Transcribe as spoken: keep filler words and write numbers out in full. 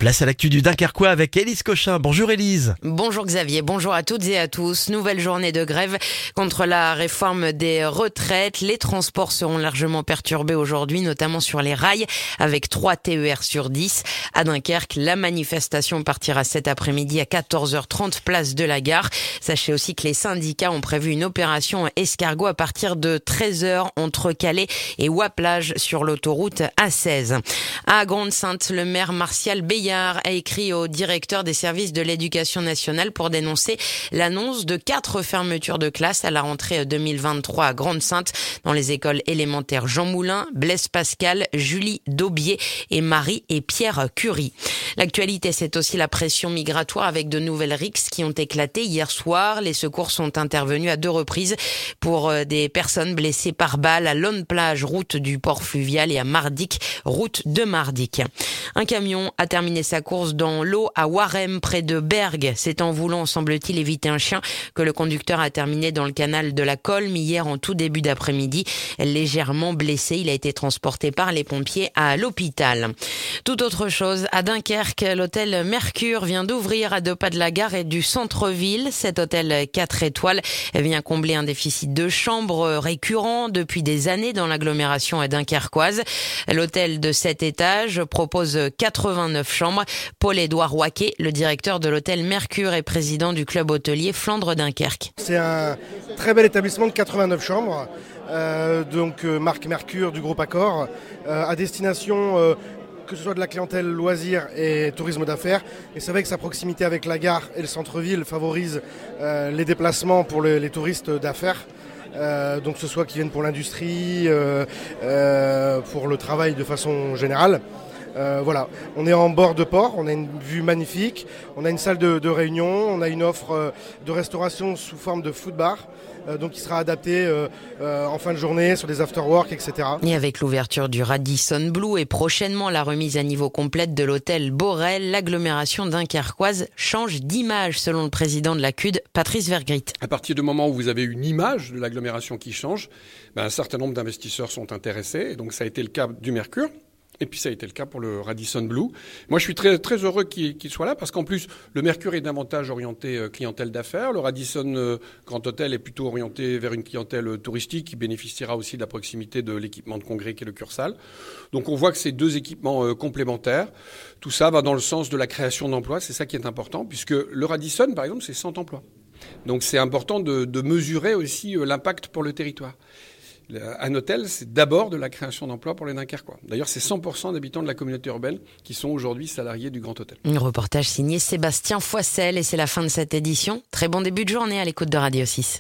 Place à l'actu du Dunkerquois avec Élise Cochin. Bonjour Élise. Bonjour Xavier, bonjour à toutes et à tous. Nouvelle journée de grève contre la réforme des retraites. Les transports seront largement perturbés aujourd'hui, notamment sur les rails, avec trois T E R sur dix. À Dunkerque, la manifestation partira cet après-midi à quatorze heures trente, place de la Gare. Sachez aussi que les syndicats ont prévu une opération escargot à partir de treize heures entre Calais et Ouaplage sur l'autoroute A seize. À Grande-Synthe, le maire Martial Béillard a écrit au directeur des services de l'éducation nationale pour dénoncer l'annonce de quatre fermetures de classes à la rentrée deux mille vingt-trois à Grande-Synthe dans les écoles élémentaires Jean Moulin, Blaise Pascal, Julie Daubier et Marie et Pierre Curie. L'actualité, c'est aussi la pression migratoire avec de nouvelles rixes qui ont éclaté hier soir. Les secours sont intervenus à deux reprises pour des personnes blessées par balle à Lonne-Plage, route du port fluvial, et à Mardic, route de Mardic. Un camion a terminé sa course dans l'eau à Warem, près de Bergues. C'est en voulant, semble-t-il, éviter un chien que le conducteur a terminé dans le canal de la Colme hier en tout début d'après-midi. Légèrement blessé, il a été transporté par les pompiers à l'hôpital. Tout autre chose, à Dunkerque, l'hôtel Mercure vient d'ouvrir à deux pas de la gare et du centre-ville. Cet hôtel quatre étoiles vient combler un déficit de chambres récurrent depuis des années dans l'agglomération dunkerquoise. L'hôtel de sept étages propose quatre-vingt-neuf chambres. Paul-Édouard Waquet, le directeur de l'hôtel Mercure et président du club hôtelier Flandre-Dunkerque. C'est un très bel établissement de quatre-vingt-neuf chambres, euh, donc euh, marque Mercure du groupe Accor, euh, à destination euh, que ce soit de la clientèle loisirs et tourisme d'affaires. Et c'est vrai que sa proximité avec la gare et le centre-ville favorise euh, les déplacements pour le, les touristes d'affaires. Euh, donc que ce soit qui viennent pour l'industrie, euh, euh, pour le travail de façon générale. Euh, voilà, on est en bord de port, on a une vue magnifique, on a une salle de, de réunion, on a une offre euh, de restauration sous forme de food bar, euh, donc qui sera adaptée euh, euh, en fin de journée sur des after-work, et cetera. Et avec l'ouverture du Radisson Blu et prochainement la remise à niveau complète de l'hôtel Borel, l'agglomération dunkerquoise change d'image selon le président de la C U D, Patrice Vergrit. À partir du moment où vous avez une image de l'agglomération qui change, ben un certain nombre d'investisseurs sont intéressés, et donc ça a été le cas du Mercure. Et puis ça a été le cas pour le Radisson Blu. Moi, je suis très très heureux qu'il, qu'il soit là parce qu'en plus, le Mercure est davantage orienté euh, clientèle d'affaires. Le Radisson euh, Grand Hôtel est plutôt orienté vers une clientèle euh, touristique qui bénéficiera aussi de la proximité de l'équipement de congrès qui est le Cursal. Donc on voit que c'est deux équipements euh, complémentaires. Tout ça va dans le sens de la création d'emplois. C'est ça qui est important puisque le Radisson, par exemple, c'est cent emplois. Donc c'est important de, de mesurer aussi euh, l'impact pour le territoire. Un hôtel, c'est d'abord de la création d'emplois pour les Dunkerquois. D'ailleurs, c'est cent pour cent d'habitants de la communauté urbaine qui sont aujourd'hui salariés du Grand Hôtel. Un reportage signé Sébastien Foissel et c'est la fin de cette édition. Très bon début de journée à l'écoute de Radio six.